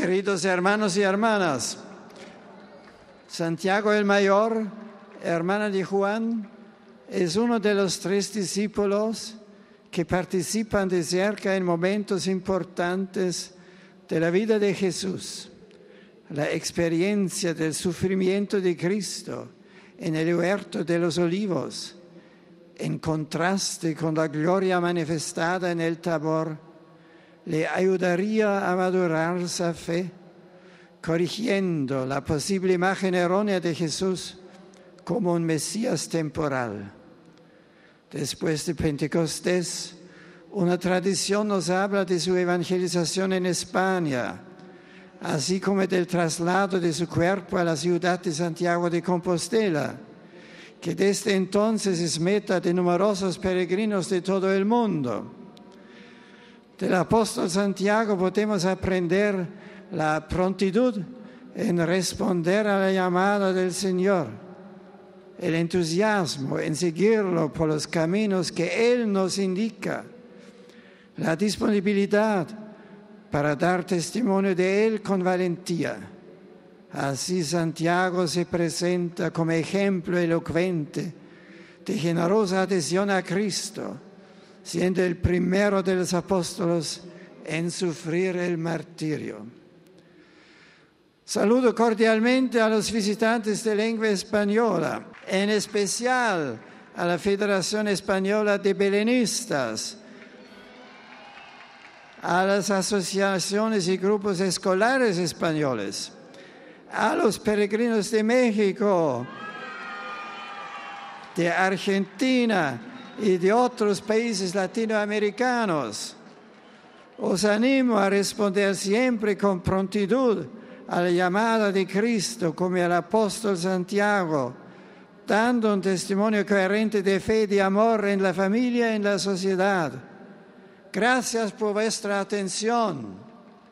Queridos hermanos y hermanas, Santiago el Mayor, hermano de Juan, es uno de los 3 discípulos que participan de cerca en momentos importantes de la vida de Jesús. La experiencia del sufrimiento de Cristo en el huerto de los olivos, en contraste con la gloria manifestada en el Tabor, le ayudaría a madurar esa fe, corrigiendo la posible imagen errónea de Jesús como un Mesías temporal. Después de Pentecostés, una tradición nos habla de su evangelización en España, así como del traslado de su cuerpo a la ciudad de Santiago de Compostela, que desde entonces es meta de numerosos peregrinos de todo el mundo. Del apóstol Santiago podemos aprender la prontitud en responder a la llamada del Señor, el entusiasmo en seguirlo por los caminos que Él nos indica, la disponibilidad para dar testimonio de Él con valentía. Así Santiago se presenta como ejemplo elocuente de generosa adhesión a Cristo, siendo el primero de los apóstoles en sufrir el martirio. Saludo cordialmente a los visitantes de lengua española, en especial a la Federación Española de Belenistas, a las asociaciones y grupos escolares españoles, a los peregrinos de México, de Argentina y de otros países latinoamericanos. Os animo a responder siempre con prontitud a la llamada de Cristo como el apóstol Santiago, dando un testimonio coherente de fe y de amor en la familia y en la sociedad. Gracias por vuestra atención.